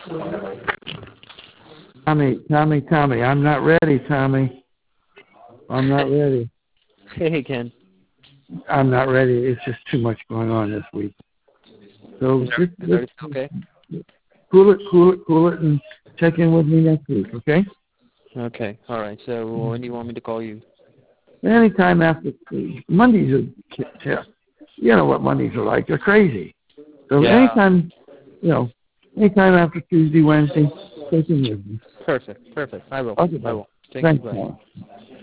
Tommy. I'm not ready, Tommy. I'm not ready. Hey, Ken. I'm not ready. It's just too much going on this week. So Is just everything okay? cool it, and check in with me next week, okay? Okay. All right. So when do you want me to call you? Anytime after Mondays are, you know what Mondays are like. They're crazy. So Yeah. anytime after Tuesday, Wednesday, check in with me. Perfect. I will. Okay, I bud. will. Thank you. Thanks, Bye. Tom.